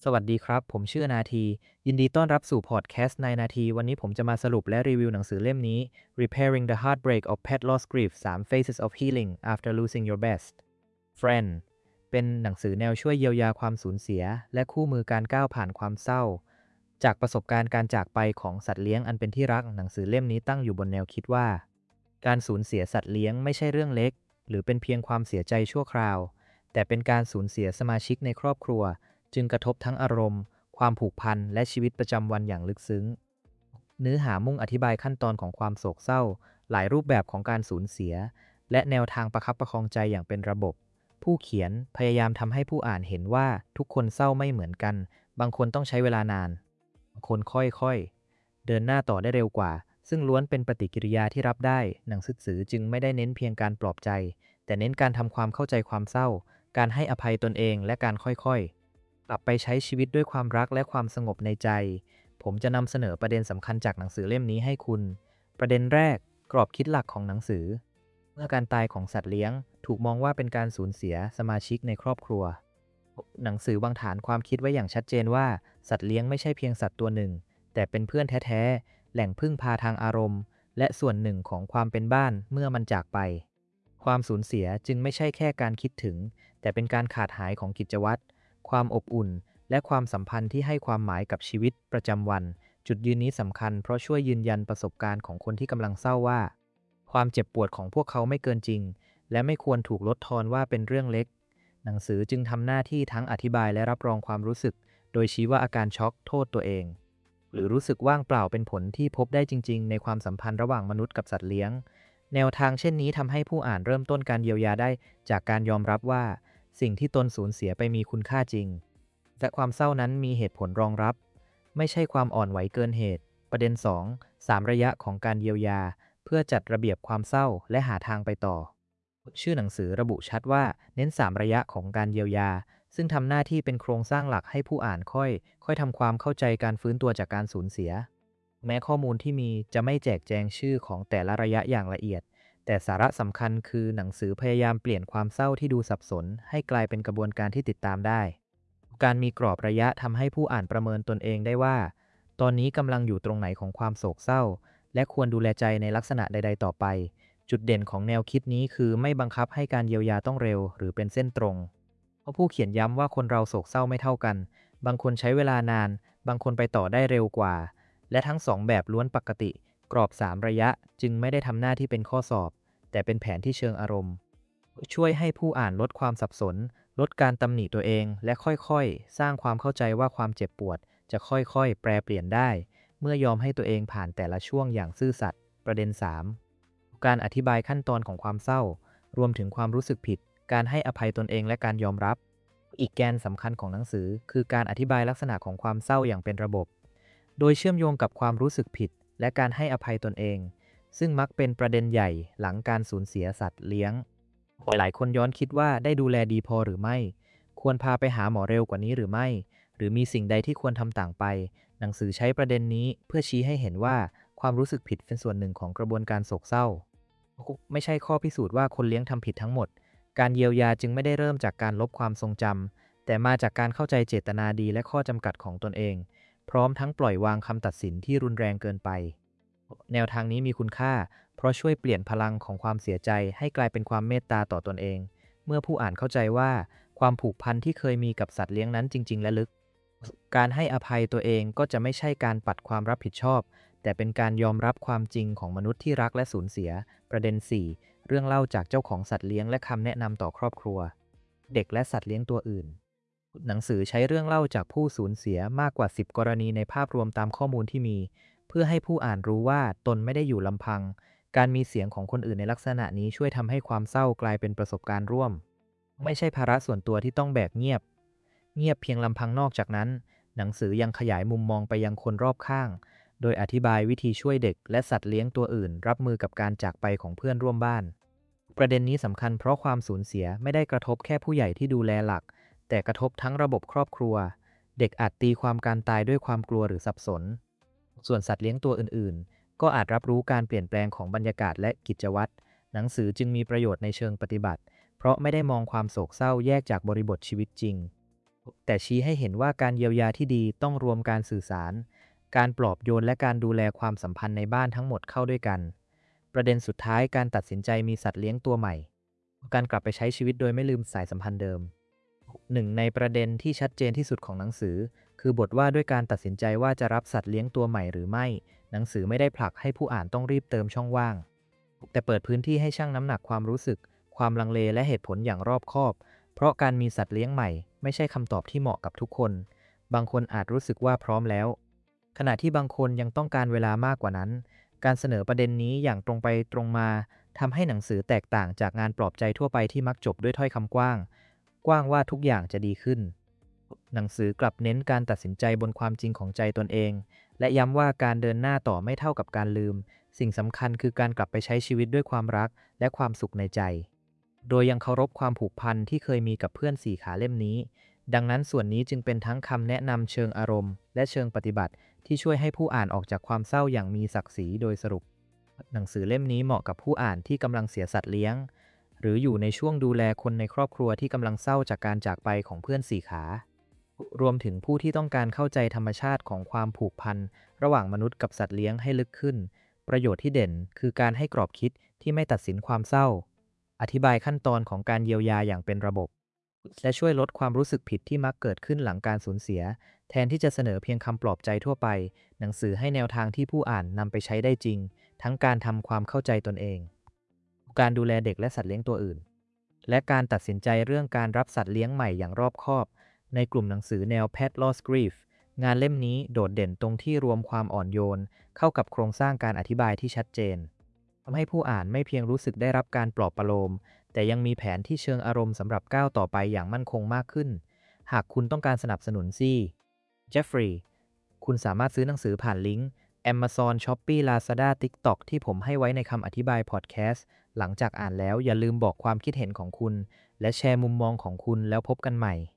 สวัสดีครับผมชื่อนาทียินดีต้อนรับสู่พอดแคสต์ในนาทีวันนี้ผมจะมาสรุปและรีวิวหนังสือเล่มนี้ Repairing the Heartbreak of Pet Loss Grief 3 Phases of Healing After Losing Your Best Friend เป็นหนังสือแนวช่วยเยียวยาความสูญเสียและคู่มือการก้าวผ่านความเศร้าจากประสบการณ์การจากไปของสัตว์เลี้ยงอันเป็นที่รักหนังสือเล่มนี้ตั้งอยู่บนแนวคิดว่าการสูญเสียสัตว์เลี้ยงไม่ใช่เรื่องเล็กหรือเป็นเพียงความเสียใจชั่วคราวแต่เป็นการสูญเสียสมาชิกในครอบครัว จึงกระทบทั้งอารมณ์ความผูกพันและชีวิตประจำวันอย่างลึกซึ้งเนื้อหามุ่งอธิบายขั้นตอนของความโศกเศร้าหลายรูปแบบของการสูญเสียและแนวทางประคับประคองใจอย่างเป็นระบบผู้เขียนพยายามทำให้ผู้อ่านเห็นว่าทุกคนเศร้าไม่เหมือนกันบางคนต้องใช้เวลานานบางคนค่อยๆเดินหน้าต่อได้เร็วกว่าซึ่งล้วนเป็นปฏิกิริยาที่รับได้หนังสือจึงไม่ได้เน้นเพียงการปลอบใจแต่เน้นการทำความเข้าใจความเศร้าการให้อภัยตนเองและการค่อยๆ กลับไปใช้ชีวิตด้วยความรักและความสงบในใจ ผมจะนำเสนอประเด็นสำคัญจากหนังสือเล่มนี้ให้คุณ ประเด็นแรกกรอบคิดหลักของหนังสือ เมื่อการตายของสัตว์เลี้ยงถูกมองว่าเป็นการสูญเสียสมาชิกในครอบครัว หนังสือวางฐานความคิดไว้อย่างชัดเจนว่าสัตว์เลี้ยงไม่ใช่เพียงสัตว์ตัวหนึ่งแต่เป็นเพื่อนแท้ๆแหล่งพึ่งพาทางอารมณ์และส่วนหนึ่งของความเป็นบ้านเมื่อมันจากไปความสูญเสียจึงไม่ใช่แค่การคิดถึงแต่เป็นการขาดหายของกิจวัตรความอบอุ่นและความสัมพันธ์ที่ให้ความหมายกับชีวิตประจำวันจุดยืนนี้สำคัญเพราะช่วยยืนยันประสบการณ์ของคนที่กำลังเศร้าว่าความเจ็บปวดของพวกเขาไม่เกินจริงและไม่ควรถูกลดทอนว่าเป็นเรื่องเล็ก หนังสือจึงทำหน้าที่ทั้งอธิบายและรับรองความรู้สึก โดยชี้ว่าอาการช็อกโทษตัวเอง หรือรู้สึกว่างเปล่าเป็นผลที่พบได้จริงๆในความสัมพันธ์ระหว่างมนุษย์กับสัตว์เลี้ยง แนวทางเช่นนี้ทำให้ผู้อ่านเริ่มต้นการเยียวยาได้จากการยอมรับว่าสิ่งที่ตนสูญเสียไปมีคุณค่าจริงและความเศร้านั้นมีเหตุผลรองรับ ไม่ใช่ความอ่อนไหวเกินเหตุ ประเด็น2 3ระยะของการเยียวยาเพื่อจัดระเบียบความเศร้าและหาทางไปต่อ ชื่อหนังสือระบุชัดว่าเน้น3ระยะของการเยียวยาซึ่งทำหน้าที่เป็นโครงสร้างหลักให้ผู้อ่านค่อยทำความเข้าใจการฟื้นตัวจากการสูญเสียแม้ข้อมูลที่มีจะไม่แจกแจงชื่อของแต่ละระยะอย่างละเอียดแต่สาระสำคัญคือหนังสือพยายามเปลี่ยนความเศร้าที่ดูสับสนให้กลายเป็นกระบวนการที่ติดตามได้การมีกรอบระยะทำให้ผู้อ่านประเมินตนเองได้ว่าตอนนี้กำลังอยู่ตรงไหนของความโศกเศร้าและควรดูแลใจในลักษณะใดๆต่อไปจุดเด่นของแนวคิดนี้คือไม่บังคับให้การเยียวยาต้องเร็วหรือเป็นเส้นตรงเพราะผู้เขียนย้ำว่าคนเราโศกเศร้าไม่เท่ากันบางคนใช้เวลานานบางคนไปต่อได้เร็วกว่าและทั้งสองแบบล้วนปกติกรอบ3ระยะจึงไม่ได้ทำหน้าที่เป็นข้อสอบแต่เป็นแผนที่เชิงอารมณ์ช่วยให้ผู้อ่านลดความสับสนลดการตำหนิตัวเองและค่อยๆสร้างความเข้าใจว่าความเจ็บปวดจะค่อยๆแปรเปลี่ยนได้เมื่อยอมให้ตัวเองผ่านแต่ละช่วงอย่างซื่อสัตย์ประเด็น3การอธิบายขั้นตอนของความเศร้ารวมถึงความรู้สึกผิดการให้อภัยตนเองและการยอมรับอีกแกนสำคัญของหนังสือคือการอธิบายลักษณะของความเศร้าอย่างเป็นระบบโดยเชื่อมโยงกับความรู้สึกผิดและการให้อภัยตนเองซึ่งมักเป็นประเด็นใหญ่หลังการสูญเสียสัตว์เลี้ยงหลายคนย้อนคิดว่าได้ดูแลดีพอหรือไม่ควรพาไปหาหมอเร็วกว่านี้หรือไม่หรือมีสิ่งใดที่ควรทำต่างไปหนังสือใช้ประเด็นนี้เพื่อชี้ให้เห็นว่าความรู้สึกผิดเป็นส่วนหนึ่งของกระบวนการโศกเศร้าไม่ใช่ข้อพิสูจน์ว่าคนเลี้ยงทำผิดทั้งหมดการเยียวยาจึงไม่ได้เริ่มจากการลบความทรงจำแต่มาจากการเข้าใจเจตนาดีและข้อจำกัดของตนเองพร้อมทั้งปล่อยวางคำตัดสินที่รุนแรงเกินไปแนวทางนี้มีคุณค่าเพราะช่วยเปลี่ยนพลังของความเสียใจให้กลายเป็นความเมตตาต่อตนเองเมื่อผู้อ่านเข้าใจว่าความผูกพันที่เคยมีกับสัตว์เลี้ยงนั้นจริงๆและลึกการให้อภัยตัวเองก็จะไม่ใช่การปัดความรับผิดชอบแต่เป็นการยอมรับความจริงของมนุษย์ที่รักและสูญเสียประเด็น4เรื่องเล่าจากเจ้าของสัตว์เลี้ยงและคำแนะนำต่อครอบครัวเด็กและสัตว์เลี้ยงตัวอื่นหนังสือใช้เรื่องเล่าจากผู้สูญเสียมากกว่า10กรณีในภาพรวมตามข้อมูลที่มีเพื่อให้ผู้อ่านรู้ว่าตนไม่ได้อยู่ลำพังการมีเสียงของคนอื่นในลักษณะนี้ช่วยทำให้ความเศร้ากลายเป็นประสบการณ์ร่วมไม่ใช่ภาระส่วนตัวที่ต้องแบกเงียบเพียงลำพังนอกจากนั้นหนังสือยังขยายมุมมองไปยังคนรอบข้างโดยอธิบายวิธีช่วยเด็กและสัตว์เลี้ยงตัวอื่นรับมือกับการจากไปของเพื่อนร่วมบ้านประเด็นนี้สำคัญเพราะความสูญเสียไม่ได้กระทบแค่ผู้ใหญ่ที่ดูแลหลักแต่กระทบทั้งระบบครอบครัวเด็กอาจตีความการตายด้วยความกลัวหรือสับสนส่วนสัตว์เลี้ยงตัวอื่นๆก็อาจรับรู้การเปลี่ยนแปลงของบรรยากาศและกิจวัตรหนังสือจึงมีประโยชน์ในเชิงปฏิบัติเพราะไม่ได้มองความโศกเศร้าแยกจากบริบทชีวิตจริงแต่ชี้ให้เห็นว่าการเยียวยาที่ดีต้องรวมการสื่อสาร การปลอบโยนและการดูแลความสัมพันธ์ในบ้านทั้งหมดเข้าด้วยกัน ประเด็นสุดท้ายการตัดสินใจมีสัตว์เลี้ยงตัวใหม่ การกลับไปใช้ชีวิตโดยไม่ลืมสายสัมพันธ์เดิม หนึ่งในประเด็นที่ชัดเจนที่สุดของหนังสือคือบทว่าด้วยการตัดสินใจว่าจะรับสัตว์เลี้ยงตัวใหม่หรือไม่หนังสือไม่ได้ผลักให้ผู้อ่านต้องรีบเติมช่องว่างแต่เปิดพื้นที่ให้ชั่งน้ำหนักความรู้สึกความลังเลและเหตุผลอย่างรอบคอบเพราะการมีสัตว์เลี้ยงใหม่ไม่ใช่คำตอบที่เหมาะกับทุกคนบางคนอาจรู้สึกว่าพร้อมแล้วขณะที่บางคนยังต้องการเวลามากกว่านั้นการเสนอประเด็นนี้อย่างตรงไปตรงมาทำให้หนังสือแตกต่างจากงานปลอบใจทั่วไปที่มักจบด้วยถ้อยคำกว้าง ว่าทุกอย่างจะดีขึ้น หนังสือกลับเน้นการตัดสินใจบนความจริงของใจตนเอง และย้ำว่าการเดินหน้าต่อไม่เท่ากับการลืม สิ่งสำคัญคือการกลับไปใช้ชีวิตด้วยความรักและความสุขในใจ โดยยังเคารพความผูกพันที่เคยมีกับเพื่อนสี่ขาเล่มนี้ ดังนั้นส่วนนี้จึงเป็นทั้งคำแนะนำเชิงอารมณ์และเชิงปฏิบัติที่ช่วยให้ผู้อ่านออกจากความเศร้าอย่างมีศักดิ์ศรีโดยสรุป หนังสือเล่มนี้เหมาะกับผู้อ่านที่กำลังเสียสัตว์เลี้ยง หรืออยู่ในช่วงดูแลคนในครอบครัวที่กำลังเศร้าจากการจากไปของเพื่อนสี่ขา รวมถึงผู้ที่ต้องการเข้าใจธรรมชาติของความผูกพันระหว่างมนุษย์กับสัตว์เลี้ยงให้ลึกขึ้น ประโยชน์ที่เด่นคือการให้กรอบคิดที่ไม่ตัดสินความเศร้า อธิบายขั้นตอนของการเยียวยาอย่างเป็นระบบ และช่วยลดความรู้สึกผิดที่มักเกิดขึ้นหลังการสูญเสีย แทนที่จะเสนอเพียงคำปลอบใจทั่วไป หนังสือให้แนวทางที่ผู้อ่านนำไปใช้ได้จริง ทั้งการทำความเข้าใจตนเอง การดูแลเด็กและสัตว์เลี้ยงตัวอื่น และการตัดสินใจเรื่องการรับสัตว์เลี้ยงใหม่อย่างรอบคอบ ในกลุ่มหนังสือแนว Pet Loss Grief งานเล่มนี้โดดเด่นตรงที่รวมความอ่อนโยนเข้ากับโครงสร้างการอธิบายที่ชัดเจนทำให้ผู้อ่านไม่เพียงรู้สึกได้รับการปลอบประโลมแต่ยังมีแผนที่เชิงอารมณ์สำหรับก้าวต่อไปอย่างมั่นคงมากขึ้น หากคุณต้องการสนับสนุนเจฟฟรีย์คุณสามารถซื้อหนังสือผ่านลิงก์ Amazon Shopee Lazada TikTok ที่ผมให้ไว้ในคำอธิบายพอดแคสต์ หลังจากอ่านแล้วอย่าลืมบอกความคิดเห็นของคุณและแชร์มุมมองของคุณแล้วพบกันใหม่